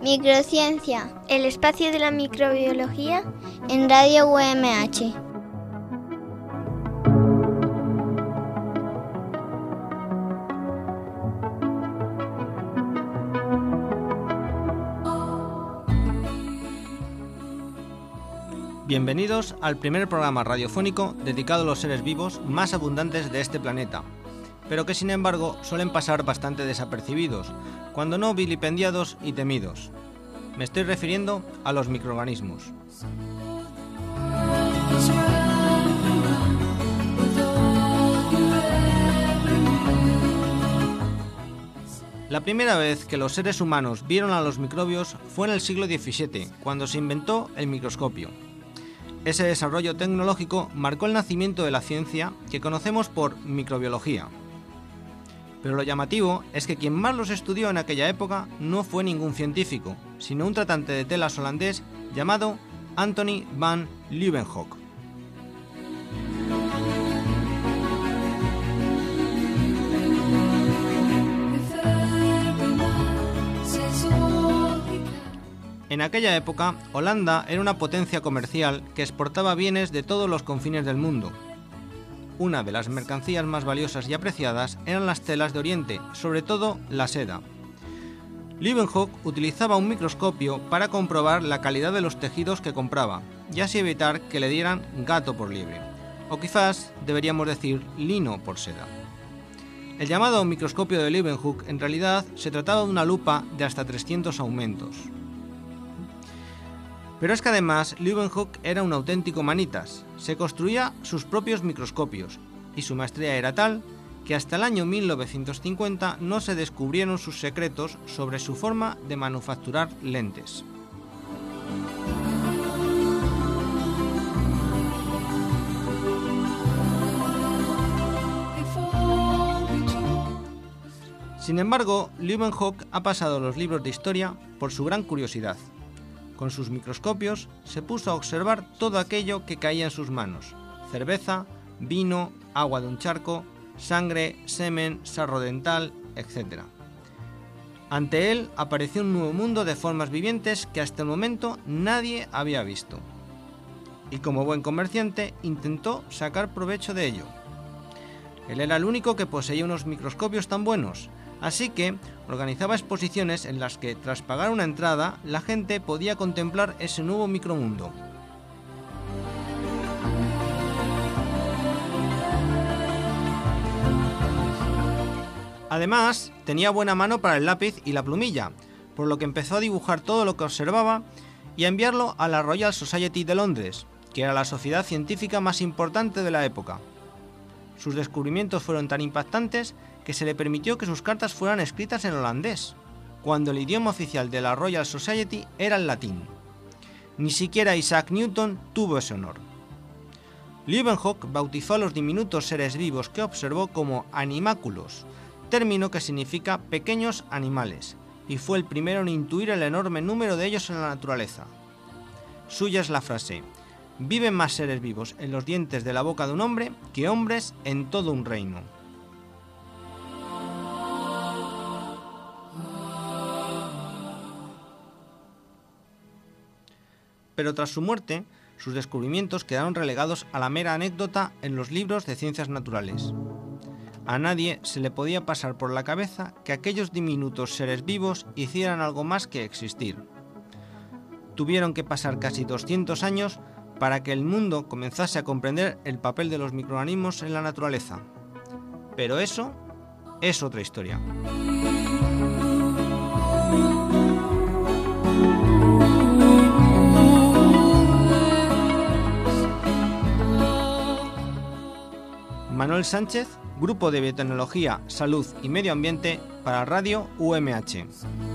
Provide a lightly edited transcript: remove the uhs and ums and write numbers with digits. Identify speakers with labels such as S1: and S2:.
S1: Microciencia, el espacio de la microbiología en Radio UMH.
S2: Bienvenidos al primer programa radiofónico dedicado a los seres vivos más abundantes de este planeta, pero que sin embargo suelen pasar bastante desapercibidos, cuando no vilipendiados y temidos. Me estoy refiriendo a los microorganismos. La primera vez que los seres humanos vieron a los microbios fue en el siglo XVII, cuando se inventó el microscopio. Ese desarrollo tecnológico marcó el nacimiento de la ciencia que conocemos por microbiología. Pero lo llamativo es que quien más los estudió en aquella época no fue ningún científico, sino un tratante de telas holandés llamado Antony van Leeuwenhoek. En aquella época, Holanda era una potencia comercial que exportaba bienes de todos los confines del mundo. Una de las mercancías más valiosas y apreciadas eran las telas de Oriente, sobre todo la seda. Leeuwenhoek utilizaba un microscopio para comprobar la calidad de los tejidos que compraba, y así evitar que le dieran gato por liebre, o quizás deberíamos decir lino por seda. El llamado microscopio de Leeuwenhoek en realidad se trataba de una lupa de hasta 300 aumentos. Pero es que además Leeuwenhoek era un auténtico manitas, se construía sus propios microscopios y su maestría era tal que hasta el año 1950 no se descubrieron sus secretos sobre su forma de manufacturar lentes. Sin embargo, Leeuwenhoek ha pasado a los libros de historia por su gran curiosidad. Con sus microscopios se puso a observar todo aquello que caía en sus manos: cerveza, vino, agua de un charco, sangre, semen, sarro dental, etc. Ante él apareció un nuevo mundo de formas vivientes que hasta el momento nadie había visto. Y como buen comerciante intentó sacar provecho de ello. Él era el único que poseía unos microscopios tan buenos, así que organizaba exposiciones en las que, tras pagar una entrada, la gente podía contemplar ese nuevo micromundo. Además, tenía buena mano para el lápiz y la plumilla, por lo que empezó a dibujar todo lo que observaba y a enviarlo a la Royal Society de Londres, que era la sociedad científica más importante de la época. Sus descubrimientos fueron tan impactantes que se le permitió que sus cartas fueran escritas en holandés, cuando el idioma oficial de la Royal Society era el latín. Ni siquiera Isaac Newton tuvo ese honor. Leeuwenhoek bautizó a los diminutos seres vivos que observó como animáculos, término que significa pequeños animales, y fue el primero en intuir el enorme número de ellos en la naturaleza. Suya es la frase: viven más seres vivos en los dientes de la boca de un hombre que hombres en todo un reino. Pero tras su muerte, sus descubrimientos quedaron relegados a la mera anécdota en los libros de ciencias naturales. A nadie se le podía pasar por la cabeza que aquellos diminutos seres vivos hicieran algo más que existir. Tuvieron que pasar casi 200 años para que el mundo comenzase a comprender el papel de los microorganismos en la naturaleza. Pero eso es otra historia. Manuel Sánchez, Grupo de Biotecnología, Salud y Medio Ambiente para Radio UMH.